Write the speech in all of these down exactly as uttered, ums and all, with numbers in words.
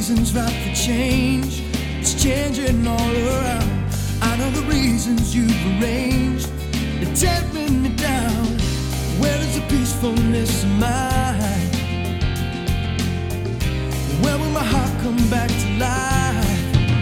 seasons right for change. It's changing all around. I know the reasons you've arranged. They're tearing me down. Where is the peacefulness of mine? Where will my heart come back to life?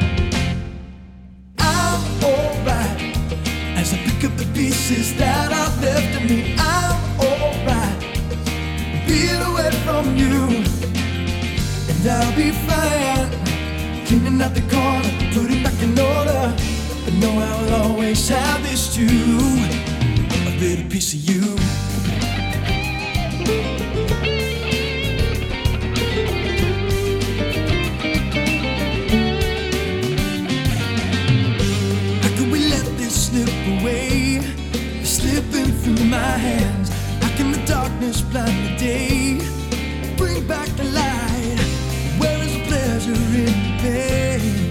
I'm alright as I pick up the pieces that I've left of me. I'm alright being away from you, and I'll be fine cleaning out the corner, putting back in order. But know I will always have this too, a little piece of you. Away, slipping through my hands. How can the darkness blind the day? Bring back the light. Where is the pleasure in the pain?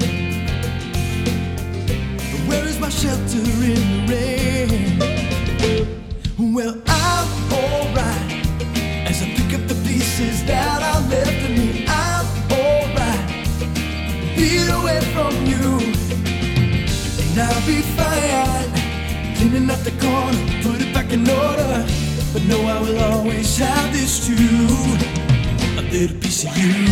Where is my shelter in the rain? Well, I'm alright as I pick up the pieces that are left of me. I'm alright being away from you, and I'll be fine cleaning up the corner, put it back in order. But know I will always have this too, a little piece of you.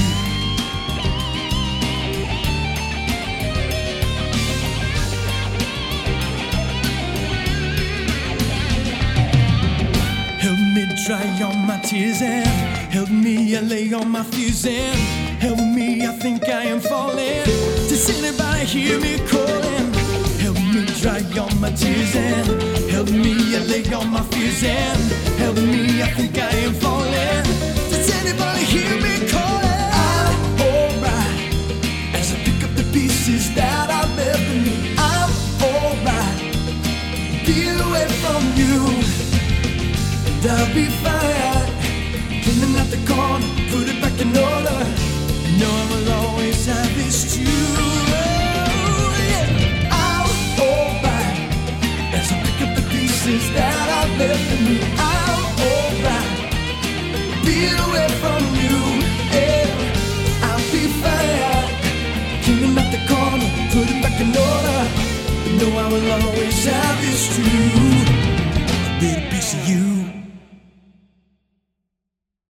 Help me dry all my tears and help me allay all my fears and help me, I think I am falling. Does anybody hear me calling? Help me dry all my tears and help me allay all my fears and help me, I think I am falling. Does anybody hear me calling? I'm alright as I pick up the pieces that are left of me. I'm alright being away from you, and I'll be fine cleaning out the corner, put it back in order. No, I will always have this too. That I've left in me, I'm alright being away from you, yeah. I'll be fine cleaning up the corner, put it back in order. But know I will always have this too.